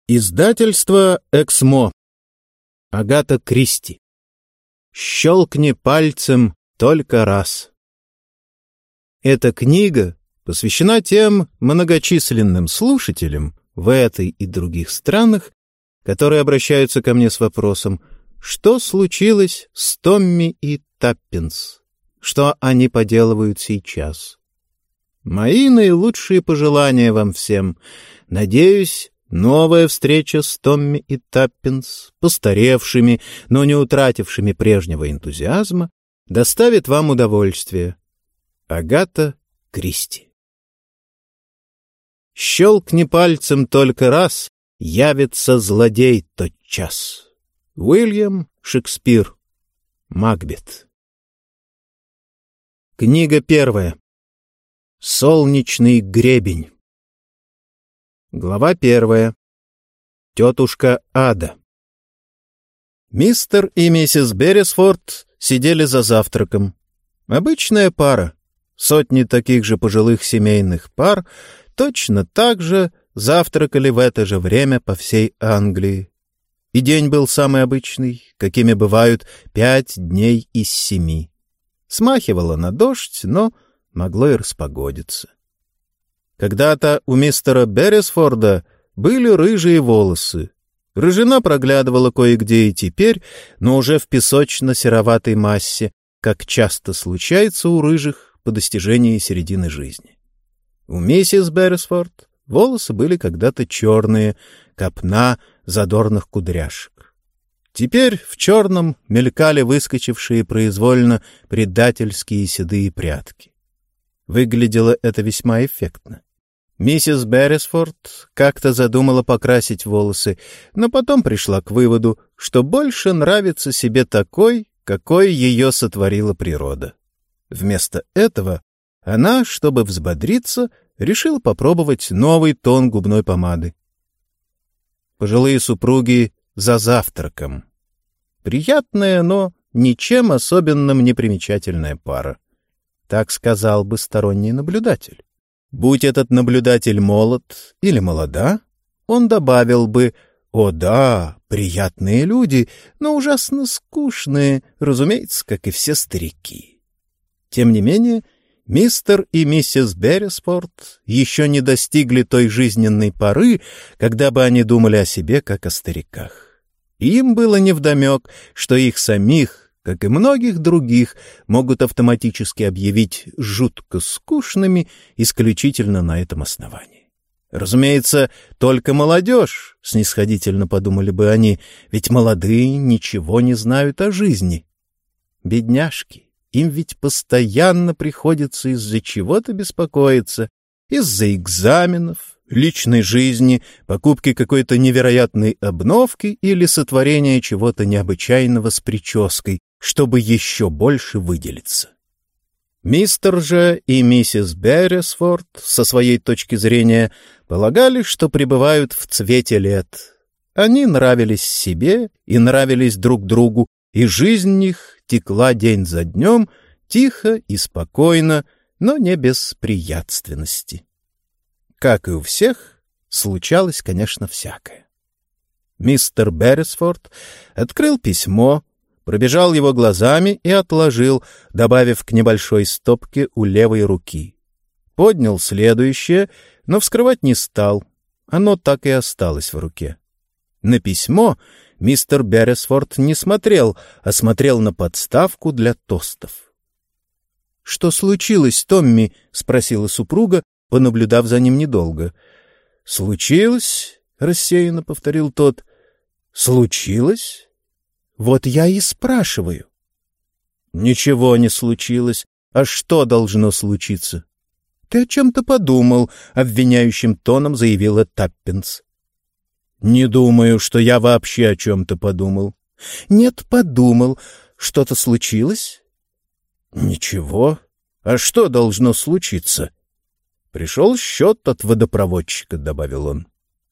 Издательство «Эксмо». Агата Кристи. «Щелкни пальцем только раз». Эта книга посвящена тем многочисленным слушателям в этой и других странах, которые обращаются ко мне с вопросом, что случилось с Томми и Таппинс, что они поделывают сейчас. Мои наилучшие пожелания вам всем. Надеюсь, новая встреча с Томми и Таппинс, постаревшими, но не утратившими прежнего энтузиазма, доставит вам удовольствие. Агата Кристи. «Щелкни пальцем только раз, явится злодей тотчас». Уильям Шекспир. Макбет. Книга первая. Солнечный гребень. Глава первая. Тетушка Ада. Мистер и миссис Беррисфорд сидели за завтраком. Обычная пара. Сотни таких же пожилых семейных пар точно так же завтракали в это же время по всей Англии. И день был самый обычный, какими бывают 5 дней из 7. Смахивало на дождь, но могло и распогодиться. Когда-то у мистера Беррисфорда были рыжие волосы. Рыжина проглядывала кое-где и теперь, но уже в песочно-сероватой массе, как часто случается у рыжих по достижении середины жизни. У миссис Беррисфорд волосы были когда-то черные, копна задорных кудряшек. Теперь в черном мелькали выскочившие произвольно предательские седые прядки. Выглядело это весьма эффектно. Миссис Беррисфорд как-то задумала покрасить волосы, но потом пришла к выводу, что больше нравится себе такой, какой ее сотворила природа. Вместо этого она, чтобы взбодриться, решила попробовать новый тон губной помады. Пожилые супруги за завтраком. Приятная, но ничем особенным не примечательная пара. Так сказал бы сторонний наблюдатель. Будь этот наблюдатель молод или молода, он добавил бы: «О да, приятные люди, но ужасно скучные, разумеется, как и все старики». Тем не менее, мистер и миссис Беррисфорд еще не достигли той жизненной поры, когда бы они думали о себе, как о стариках. И им было невдомек, что их самих, как и многих других, могут автоматически объявить жутко скучными исключительно на этом основании. Разумеется, только молодежь, снисходительно подумали бы они, ведь молодые ничего не знают о жизни. Бедняжки, им ведь постоянно приходится из-за чего-то беспокоиться, из-за экзаменов, личной жизни, покупки какой-то невероятной обновки или сотворения чего-то необычайного с прической, чтобы еще больше выделиться. Мистер же и миссис Беррисфорд, со своей точки зрения, полагали, что пребывают в цвете лет. Они нравились себе и нравились друг другу, и жизнь их текла день за днем, тихо и спокойно, но не без приятственности. Как и у всех, случалось, конечно, всякое. Мистер Беррисфорд открыл письмо, пробежал его глазами и отложил, добавив к небольшой стопке у левой руки. Поднял следующее, но вскрывать не стал. Оно так и осталось в руке. На письмо мистер Беррисфорд не смотрел, а смотрел на подставку для тостов. — Что случилось, Томми? — спросила супруга, понаблюдав за ним недолго. — Случилось? — рассеянно повторил тот. — Случилось? Вот я и спрашиваю. Ничего не случилось. А что должно случиться? Ты о чем-то подумал, обвиняющим тоном заявила Таппинс. Не думаю, что я вообще о чем-то подумал. Нет, подумал. Что-то случилось? Ничего. А что должно случиться? Пришел счет от водопроводчика, добавил он.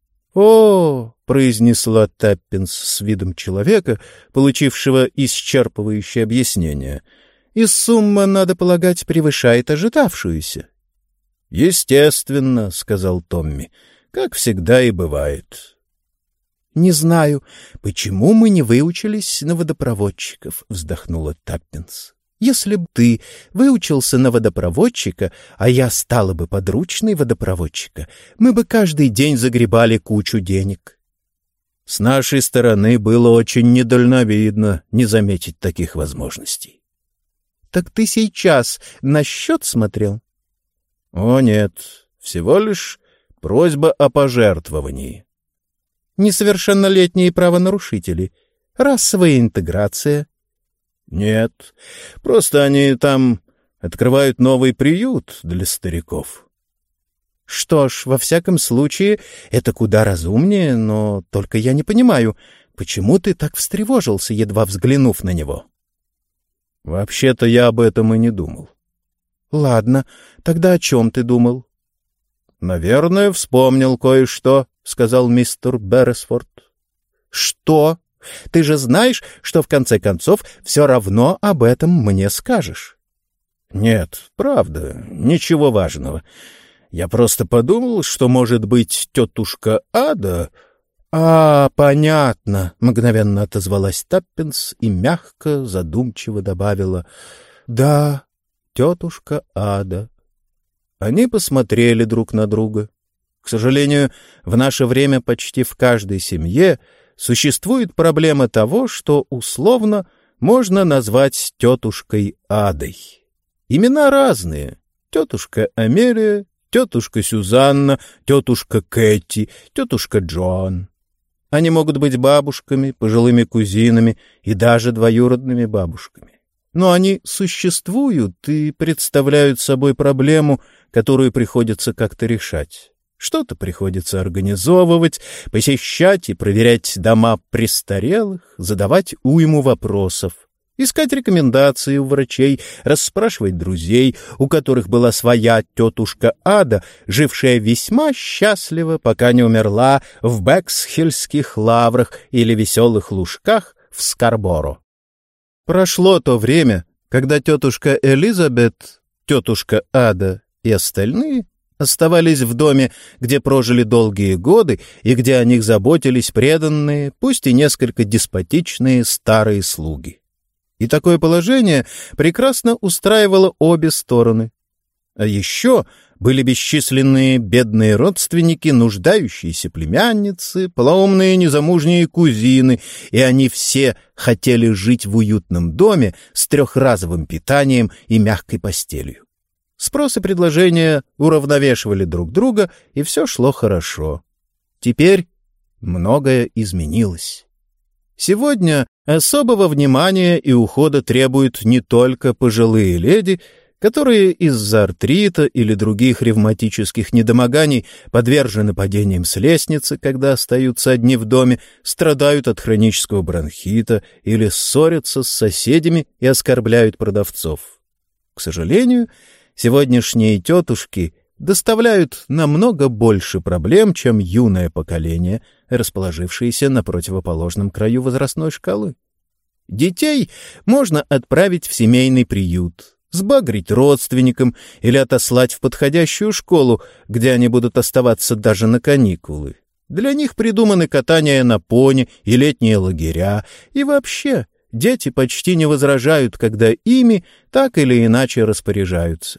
«О!» — произнесла Таппинс с видом человека, получившего исчерпывающее объяснение. «И сумма, надо полагать, превышает ожидавшуюся». «Естественно», — сказал Томми, — «как всегда и бывает». «Не знаю, почему мы не выучились на водопроводчиков», — вздохнула Таппинс. «Если бы ты выучился на водопроводчика, а я стала бы подручной водопроводчика, мы бы каждый день загребали кучу денег». С нашей стороны было очень недальновидно не заметить таких возможностей. «Так ты сейчас на счет смотрел?» «О, нет, всего лишь просьба о пожертвовании». «Несовершеннолетние правонарушители. Расовая интеграция». «Нет, просто они там открывают новый приют для стариков». «Что ж, во всяком случае, это куда разумнее, но только я не понимаю, почему ты так встревожился, едва взглянув на него?» «Вообще-то я об этом и не думал». «Ладно, тогда о чем ты думал?» «Наверное, вспомнил кое-что», — сказал мистер Берресфорд. «Что? Ты же знаешь, что в конце концов все равно об этом мне скажешь». «Нет, правда, ничего важного. Я просто подумал, что, может быть, тетушка Ада...» «А, понятно», — мгновенно отозвалась Таппинс и мягко, задумчиво добавила. «Да, тетушка Ада». Они посмотрели друг на друга. К сожалению, в наше время почти в каждой семье существует проблема того, что условно можно назвать тетушкой Адой. Имена разные. Тетушка Амелия, тетушка Сюзанна, тетушка Кэти, тетушка Джоан. Они могут быть бабушками, пожилыми кузинами и даже двоюродными бабушками. Но они существуют и представляют собой проблему, которую приходится как-то решать. Что-то приходится организовывать, посещать и проверять дома престарелых, задавать уйму вопросов, искать рекомендации у врачей, расспрашивать друзей, у которых была своя тетушка Ада, жившая весьма счастливо, пока не умерла в Бексхиллских лаврах или веселых лужках в Скарборо. Прошло то время, когда тетушка Элизабет, тетушка Ада и остальные оставались в доме, где прожили долгие годы и где о них заботились преданные, пусть и несколько деспотичные старые слуги. И такое положение прекрасно устраивало обе стороны. А еще были бесчисленные бедные родственники, нуждающиеся племянницы, полоумные незамужние кузины, и они все хотели жить в уютном доме с трехразовым питанием и мягкой постелью. Спрос и предложение уравновешивали друг друга, и все шло хорошо. Теперь многое изменилось. Сегодня особого внимания и ухода требуют не только пожилые леди, которые из-за артрита или других ревматических недомоганий подвержены падениям с лестницы, когда остаются одни в доме, страдают от хронического бронхита или ссорятся с соседями и оскорбляют продавцов. К сожалению, сегодняшние тетушки доставляют намного больше проблем, чем юное поколение, расположившееся на противоположном краю возрастной шкалы. Детей можно отправить в семейный приют, сбагрить родственникам или отослать в подходящую школу, где они будут оставаться даже на каникулы. Для них придуманы катания на пони и летние лагеря, и вообще дети почти не возражают, когда ими так или иначе распоряжаются.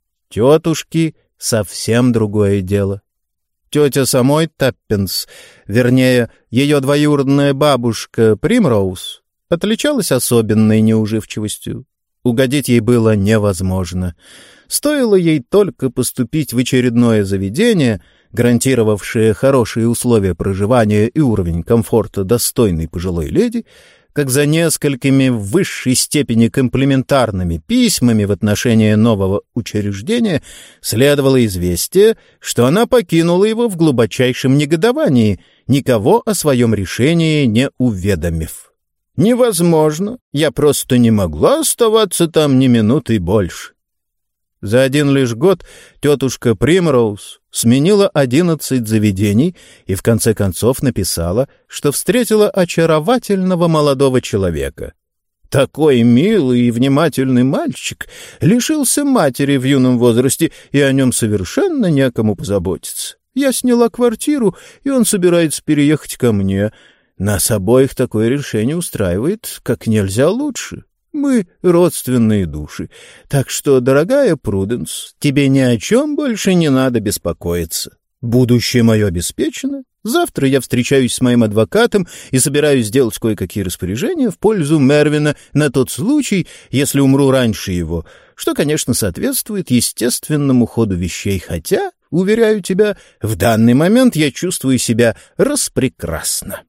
Тетушки — совсем другое дело. Тетя самой Таппинс, вернее, ее двоюродная бабушка Примроуз, отличалась особенной неуживчивостью. Угодить ей было невозможно. Стоило ей только поступить в очередное заведение, гарантировавшее хорошие условия проживания и уровень комфорта достойной пожилой леди, как за несколькими в высшей степени комплиментарными письмами в отношении нового учреждения следовало известие, что она покинула его в глубочайшем негодовании, никого о своем решении не уведомив. «Невозможно, я просто не могла оставаться там ни минуты больше». За один лишь год тетушка Примроуз сменила 11 заведений и в конце концов написала, что встретила очаровательного молодого человека. Такой милый и внимательный мальчик лишился матери в юном возрасте, и о нем совершенно некому позаботиться. Я сняла квартиру, и он собирается переехать ко мне. Нас обоих такое решение устраивает как нельзя лучше. Мы родственные души. Так что, дорогая Пруденс, тебе ни о чем больше не надо беспокоиться. Будущее мое обеспечено. Завтра я встречаюсь с моим адвокатом и собираюсь сделать кое-какие распоряжения в пользу Мервина на тот случай, если умру раньше его, что, конечно, соответствует естественному ходу вещей, хотя, уверяю тебя, в данный момент я чувствую себя распрекрасно.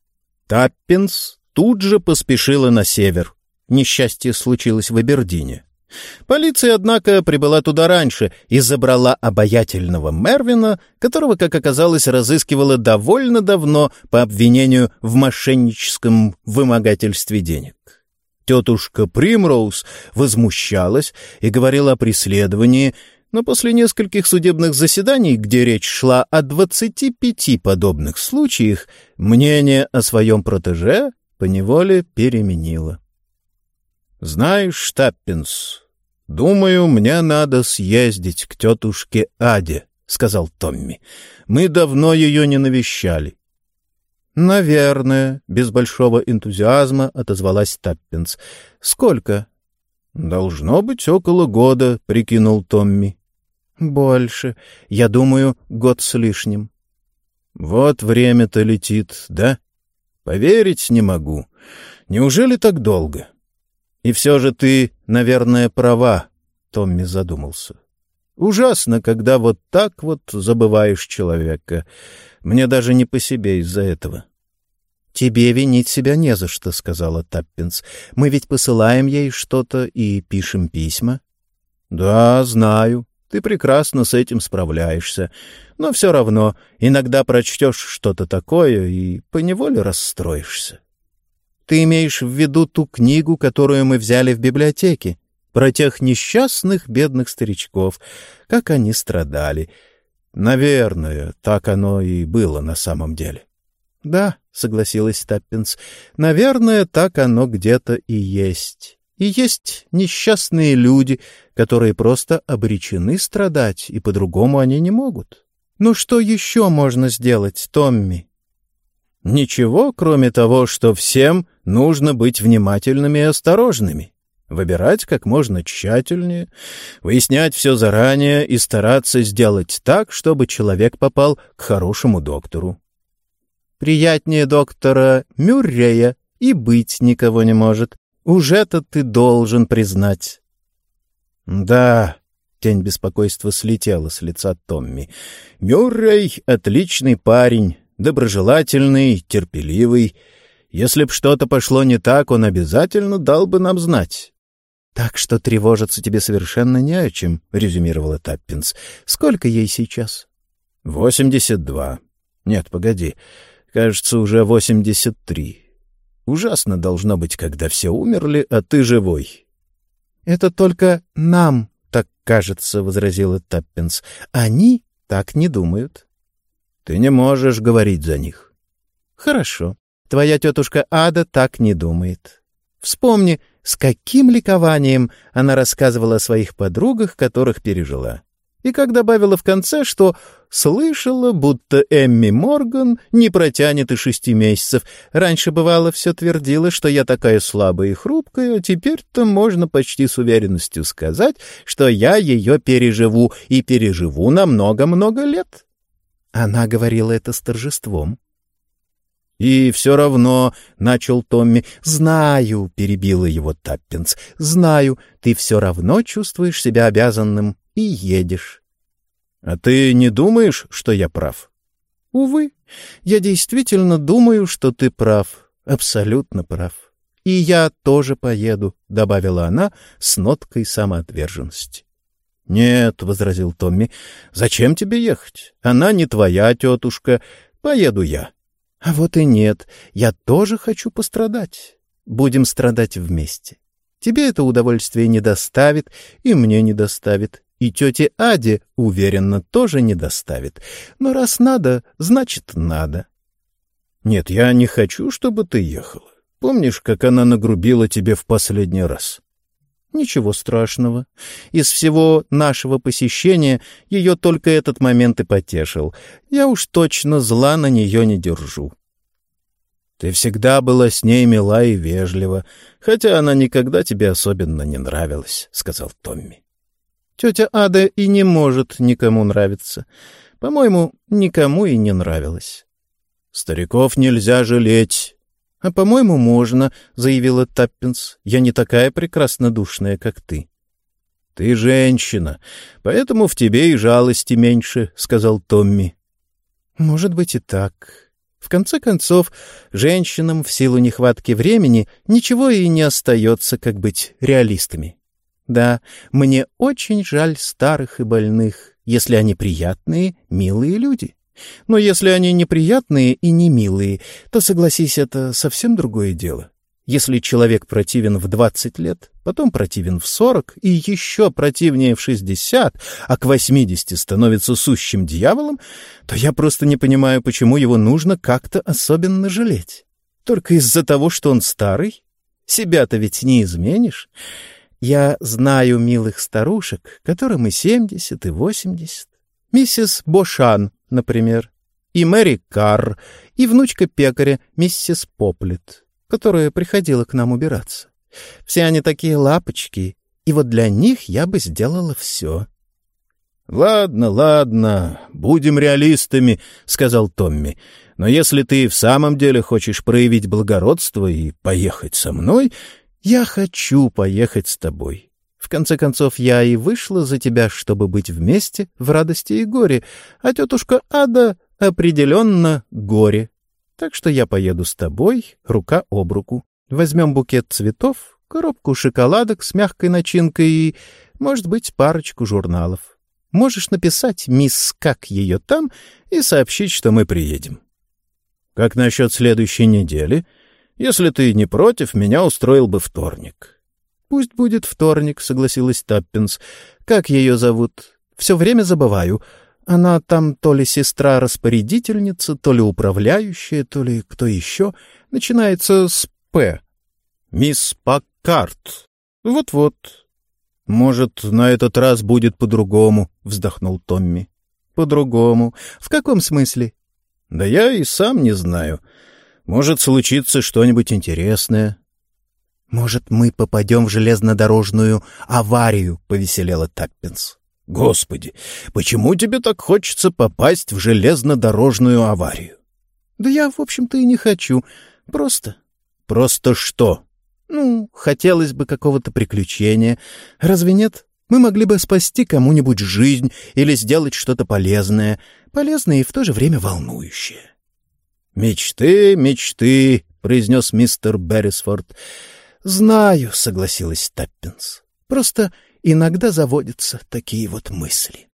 Таппинс тут же поспешила на север. Несчастье случилось в Абердине. Полиция, однако, прибыла туда раньше и забрала обаятельного Мервина, которого, как оказалось, разыскивала довольно давно по обвинению в мошенническом вымогательстве денег. Тетушка Примроуз возмущалась и говорила о преследовании, но после нескольких судебных заседаний, где речь шла о 25 подобных случаях, мнение о своем протеже поневоле переменило. «Знаешь, Таппинс, думаю, мне надо съездить к тетушке Аде», — сказал Томми. «Мы давно ее не навещали». «Наверное», — без большого энтузиазма отозвалась Таппинс. «Сколько?» «Должно быть около года», — прикинул Томми. «Больше. Я думаю, год с лишним». «Вот время-то летит, да? Поверить не могу. Неужели так долго?» «И все же ты, наверное, права», — Томми задумался. «Ужасно, когда вот так вот забываешь человека. Мне даже не по себе из-за этого». «Тебе винить себя не за что», — сказала Таппинс. «Мы ведь посылаем ей что-то и пишем письма». «Да, знаю. Ты прекрасно с этим справляешься. Но все равно иногда прочтешь что-то такое и поневоле расстроишься». «Ты имеешь в виду ту книгу, которую мы взяли в библиотеке, про тех несчастных бедных старичков, как они страдали?» «Наверное, так оно и было на самом деле». «Да», — согласилась Таппинс, — «наверное, так оно где-то и есть. И есть несчастные люди, которые просто обречены страдать, и по-другому они не могут. Ну что еще можно сделать, Томми?» «Ничего, кроме того, что всем нужно быть внимательными и осторожными, выбирать как можно тщательнее, выяснять все заранее и стараться сделать так, чтобы человек попал к хорошему доктору. Приятнее доктора Мюррея и быть никого не может. Уж это ты должен признать». «Да», — тень беспокойства слетела с лица Томми, — «Мюррей — отличный парень». Доброжелательный, терпеливый. Если б что-то пошло не так, он обязательно дал бы нам знать. — Так что тревожиться тебе совершенно не о чем, — резюмировала Таппинс. — Сколько ей сейчас? — 82. Нет, погоди. Кажется, уже 83. Ужасно должно быть, когда все умерли, а ты живой. — Это только нам так кажется, — возразила Таппинс. — Они так не думают. Ты не можешь говорить за них. Хорошо. Твоя тетушка Ада так не думает. Вспомни, с каким ликованием она рассказывала о своих подругах, которых пережила. И как добавила в конце, что слышала, будто Эмми Морган не протянет и 6 месяцев. Раньше, бывало, все твердила, что я такая слабая и хрупкая, а теперь-то можно почти с уверенностью сказать, что я ее переживу, и переживу на много-много лет. Она говорила это с торжеством. «И все равно», — начал Томми. «Знаю», — перебила его Таппинс, — «знаю, ты все равно чувствуешь себя обязанным и едешь». «А ты не думаешь, что я прав?» «Увы, я действительно думаю, что ты прав, абсолютно прав. И я тоже поеду», — добавила она с ноткой самоотверженности. «Нет», — возразил Томми, — «зачем тебе ехать? Она не твоя тетушка, поеду я». «А вот и нет, я тоже хочу пострадать. Будем страдать вместе. Тебе это удовольствие не доставит, и мне не доставит, и тете Аде, уверенно, тоже не доставит. Но раз надо, значит надо». «Нет, я не хочу, чтобы ты ехала. Помнишь, как она нагрубила тебе в последний раз?» Ничего страшного. Из всего нашего посещения ее только этот момент и потешил. Я уж точно зла на нее не держу. Ты всегда была с ней мила и вежлива, хотя она никогда тебе особенно не нравилась, — сказал Томми. Тетя Ада и не может никому нравиться. По-моему, никому и не нравилась. Стариков нельзя жалеть. — А, по-моему, можно, — заявила Таппинс. — Я не такая прекраснодушная, как ты. — Ты женщина, поэтому в тебе и жалости меньше, — сказал Томми. — Может быть и так. В конце концов, женщинам в силу нехватки времени ничего и не остается, как быть реалистками. Да, мне очень жаль старых и больных, если они приятные, милые люди. Но если они неприятные и не милые, то, согласись, это совсем другое дело. Если человек противен в 20 лет, потом противен в 40 и еще противнее в 60, а к 80 становится сущим дьяволом, то я просто не понимаю, почему его нужно как-то особенно жалеть. Только из-за того, что он старый? Себя-то ведь не изменишь. Я знаю милых старушек, которым и 70, и 80. Миссис Бошан, например, и Мэри Карр, и внучка пекаря, миссис Поплет, которая приходила к нам убираться. Все они такие лапочки, и вот для них я бы сделала все. — Ладно, ладно, будем реалистами, — сказал Томми. — Но если ты в самом деле хочешь проявить благородство и поехать со мной, я хочу поехать с тобой. В конце концов, я и вышла за тебя, чтобы быть вместе в радости и горе, а тетушка Ада определенно горе. Так что я поеду с тобой рука об руку. Возьмем букет цветов, коробку шоколадок с мягкой начинкой и, может быть, парочку журналов. Можешь написать «Мисс, как ее там» и сообщить, что мы приедем. — Как насчет следующей недели? Если ты не против, меня устроил бы вторник. — Пусть будет вторник, — согласилась Таппинс. — Как ее зовут? Все время забываю. Она там то ли сестра-распорядительница, то ли управляющая, то ли кто еще. Начинается с «П». — Мисс Паккарт. — Вот-вот. — Может, на этот раз будет по-другому, — вздохнул Томми. — По-другому? В каком смысле? — Да я и сам не знаю. Может случиться что-нибудь интересное. — Может, мы попадем в железнодорожную аварию, — повеселела Таппинс. — Господи, почему тебе так хочется попасть в железнодорожную аварию? — Да я, в общем-то, и не хочу. Просто... — Просто что? — Ну, хотелось бы какого-то приключения. Разве нет? Мы могли бы спасти кому-нибудь жизнь или сделать что-то полезное. Полезное и в то же время волнующее. — Мечты, мечты, — произнес мистер Беррисфорд. — Знаю, — согласилась Таппинс. — Просто иногда заводятся такие вот мысли.